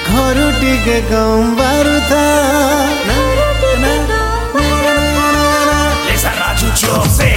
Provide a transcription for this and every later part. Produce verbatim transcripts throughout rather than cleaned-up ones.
घर टिके कम बारुथा Listen Raju Jose.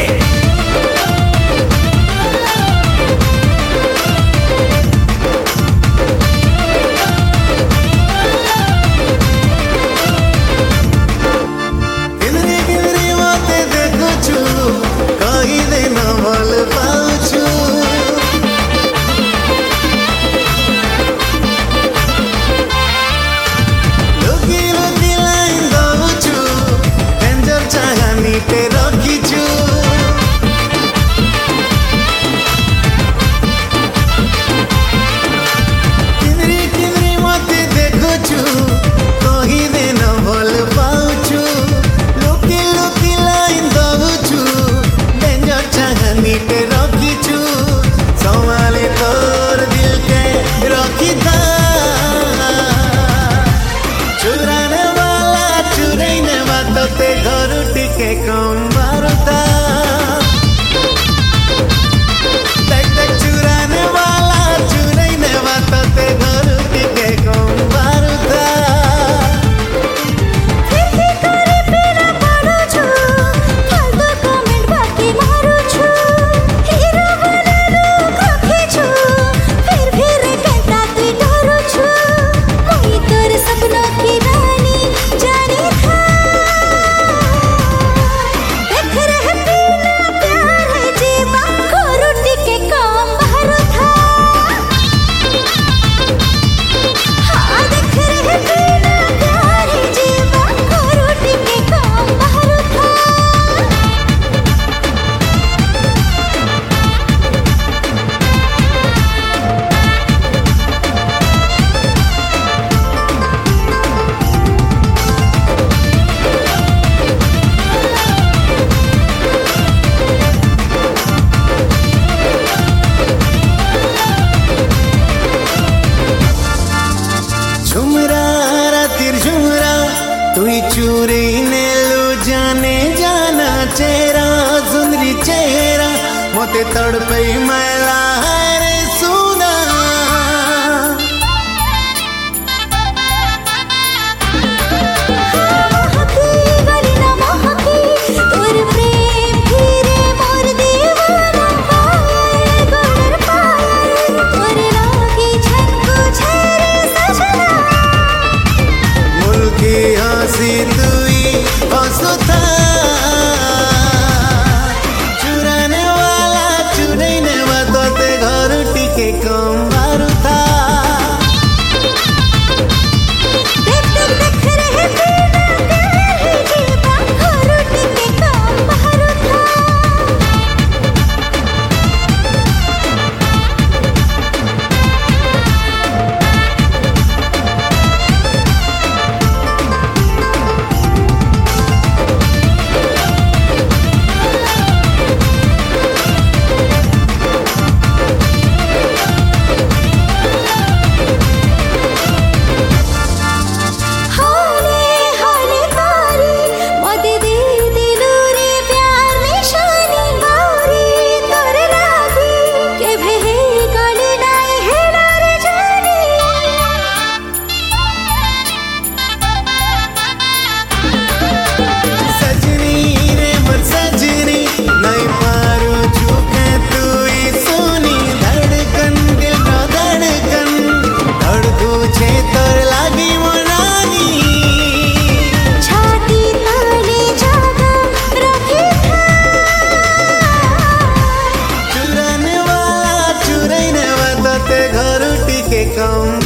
घर टिके कम बारुथा देख देख चुराने वाला चुराने वाला ते घर टिके कम बारुथा फिर करे बिना पड़ो छु फालतू कमेंट बाकी मारो छु हीरो बने लोग रखे छु फिर फिर कहता तू डरो छु कोई तोर सपनों की रानी जानी था तुई चूरी ने लो जाने जाना चेहरा सुंदरी चेहरा मोते तड़पई मैला रे सुना चुराने वाला चुराने वाला ते घर टिके कम बारुथा देख देख देख रहे बिना तेरे जीवा घर टिके कम बारुथा घर टिके कम